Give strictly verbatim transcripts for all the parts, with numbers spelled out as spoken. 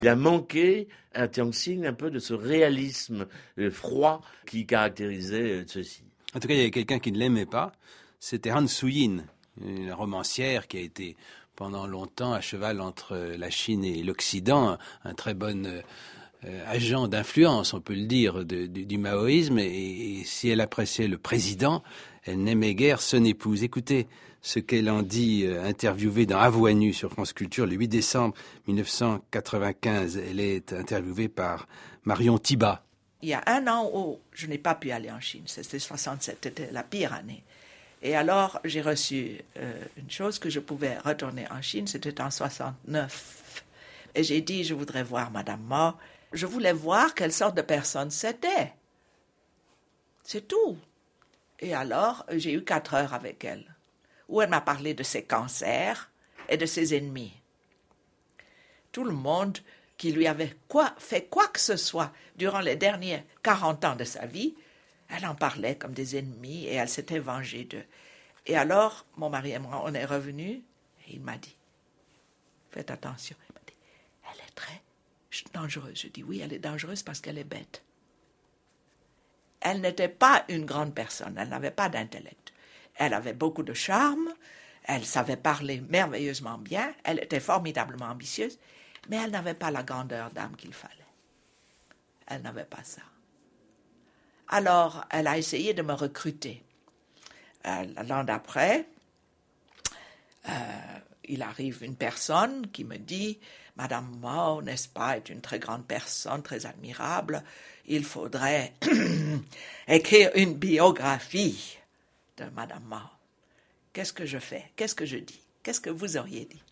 Il a manqué à Tianxing un peu de ce réalisme froid qui caractérisait ceci. En tout cas, il y avait quelqu'un qui ne l'aimait pas, c'était Han Suyin, une romancière qui a été pendant longtemps à cheval entre la Chine et l'Occident, un très bon euh, agent d'influence, on peut le dire, de, de, du maoïsme. Et, et si elle appréciait le président, elle n'aimait guère son épouse. Écoutez ce qu'elle en dit, euh, interviewée dans À Voix nue sur France Culture le huit décembre dix-neuf cent quatre-vingt-quinze. Elle est interviewée par Marion Thibat. Il y a un an où je n'ai pas pu aller en Chine, c'était soixante-sept, c'était la pire année. Et alors, j'ai reçu euh, une chose que je pouvais retourner en Chine, c'était en soixante-neuf. Et j'ai dit, je voudrais voir Madame Mao. Je voulais voir quelle sorte de personne c'était. C'est tout. Et alors, j'ai eu quatre heures avec elle, où elle m'a parlé de ses cancers et de ses ennemis. Tout le monde qui lui avait quoi, fait quoi que ce soit durant les derniers quarante ans de sa vie, elle en parlait comme des ennemis et elle s'était vengée d'eux. Et alors, mon mari et moi, on est revenus et il m'a dit, faites attention. Il m'a dit, elle est très dangereuse. Je dis, oui, elle est dangereuse parce qu'elle est bête. Elle n'était pas une grande personne, elle n'avait pas d'intellect. Elle avait beaucoup de charme, elle savait parler merveilleusement bien, elle était formidablement ambitieuse, mais elle n'avait pas la grandeur d'âme qu'il fallait. Elle n'avait pas ça. Alors, elle a essayé de me recruter. Euh, l'an d'après, euh, il arrive une personne qui me dit « Madame Mao, n'est-ce pas, est une très grande personne, très admirable. Il faudrait écrire une biographie de Madame Mao. » Qu'est-ce que je fais? Qu'est-ce que je dis? Qu'est-ce que vous auriez dit?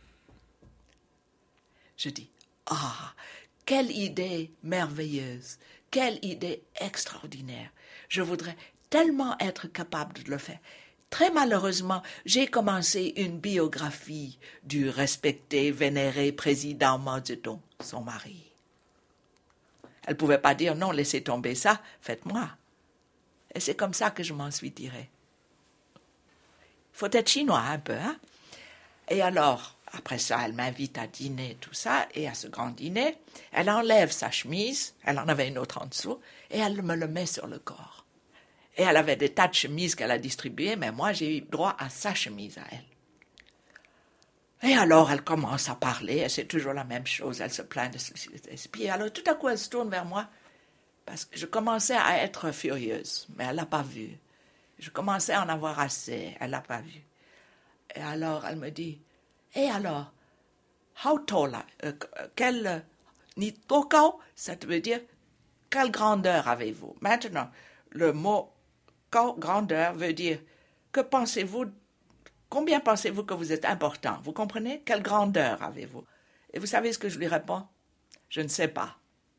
Je dis « Ah, quelle idée merveilleuse! Quelle idée extraordinaire! Je voudrais tellement être capable de le faire. » Très malheureusement, j'ai commencé une biographie du respecté, vénéré président Mao Zedong, son mari. Elle ne pouvait pas dire « Non, laissez tomber ça, faites-moi. » Et c'est comme ça que je m'en suis tirée. Il faut être chinois un peu, hein? Et alors, après ça, elle m'invite à dîner, tout ça, et à ce grand dîner, elle enlève sa chemise, elle en avait une autre en dessous, et elle me le met sur le corps. Et elle avait des tas de chemises qu'elle a distribuées, mais moi, j'ai eu droit à sa chemise à elle. Et alors, elle commence à parler, et c'est toujours la même chose, elle se plaint de ceci, de ceci. Puis alors, tout à coup, elle se tourne vers moi, parce que je commençais à être furieuse, mais elle l'a pas vu. Je commençais à en avoir assez, elle l'a pas vu. Et alors, elle me dit, « Et alors, how tall, euh, quel, euh, ni tokao, ça veut dire, quelle grandeur avez-vous? » Maintenant, le mot grandeur veut dire, que pensez-vous, combien pensez-vous que vous êtes important? Vous comprenez? Quelle grandeur avez-vous? Et vous savez ce que je lui réponds? Je ne sais pas.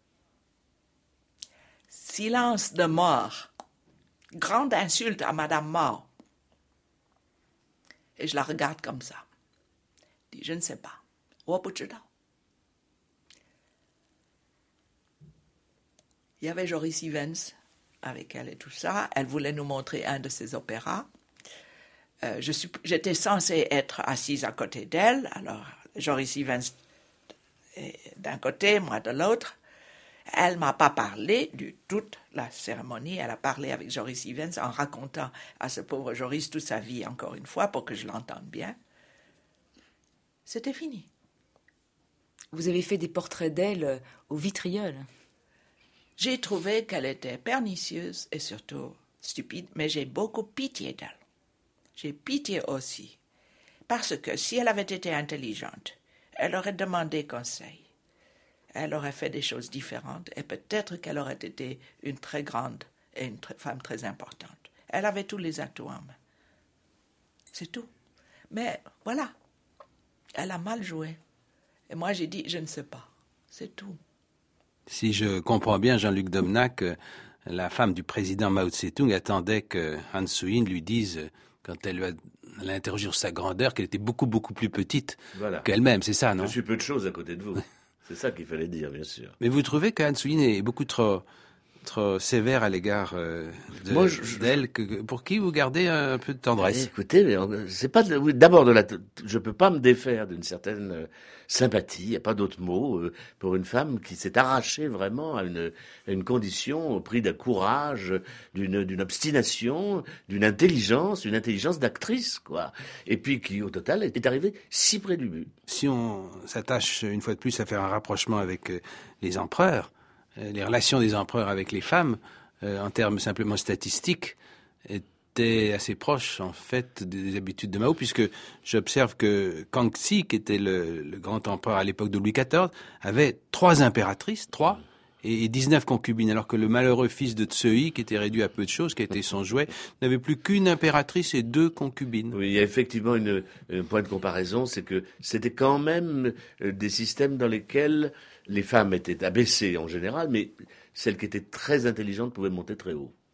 Silence de mort. Grande insulte à Madame Mao. Et je la regarde comme ça. Je dis, je ne sais pas. Il y avait Joris Ivens avec elle et tout ça. Elle voulait nous montrer un de ses opéras. Euh, je suis, j'étais censée être assise à côté d'elle. Alors, Joris Ivens d'un côté, moi de l'autre. Elle ne m'a pas parlé du toute la cérémonie. Elle a parlé avec Joris Ivens en racontant à ce pauvre Joris toute sa vie, encore une fois, pour que je l'entende bien. C'était fini. Vous avez fait des portraits d'elle au vitriol. J'ai trouvé qu'elle était pernicieuse et surtout stupide, mais j'ai beaucoup pitié d'elle. J'ai pitié aussi, parce que si elle avait été intelligente, elle aurait demandé conseil. Elle aurait fait des choses différentes et peut-être qu'elle aurait été une très grande et une très, femme très importante. Elle avait tous les atouts en main. C'est tout. Mais voilà, elle a mal joué. Et moi, j'ai dit, je ne sais pas. C'est tout. Si je comprends bien, Jean-Luc Domnac, la femme du président Mao Tse-tung attendait que Han Suyin lui dise, quand elle lui a l'a interrogé sur sa grandeur, qu'elle était beaucoup, beaucoup plus petite voilà. qu'elle-même. C'est ça, non? Je suis peu de choses à côté de vous. C'est ça qu'il fallait dire, bien sûr. Mais vous trouvez que Han Suyin est beaucoup trop trop sévère à l'égard euh, de, Moi, je, je, d'elle, que, pour qui vous gardez un, un peu de tendresse. Écoutez, mais c'est pas de, oui, d'abord de la, je peux pas me défaire d'une certaine euh, sympathie. Il n'y a pas d'autre mot euh, pour une femme qui s'est arrachée vraiment à une, à une condition au prix d'un courage, d'une, d'une obstination, d'une intelligence, une intelligence d'actrice, quoi. Et puis qui, au total, est arrivée si près du but. Si on s'attache une fois de plus à faire un rapprochement avec euh, les empereurs, euh, les relations des empereurs avec les femmes, euh, en termes simplement statistiques, étaient assez proches, en fait, des habitudes de Mao, puisque j'observe que Kangxi, qui était le, le grand empereur à l'époque de Louis quatorze, avait trois impératrices, trois, et dix-neuf concubines, alors que le malheureux fils de Tsui, qui était réduit à peu de choses, qui était son jouet, n'avait plus qu'une impératrice et deux concubines. Oui, il y a effectivement une, un point de comparaison, c'est que c'était quand même des systèmes dans lesquels les femmes étaient abaissées en général, mais celles qui étaient très intelligentes pouvaient monter très haut.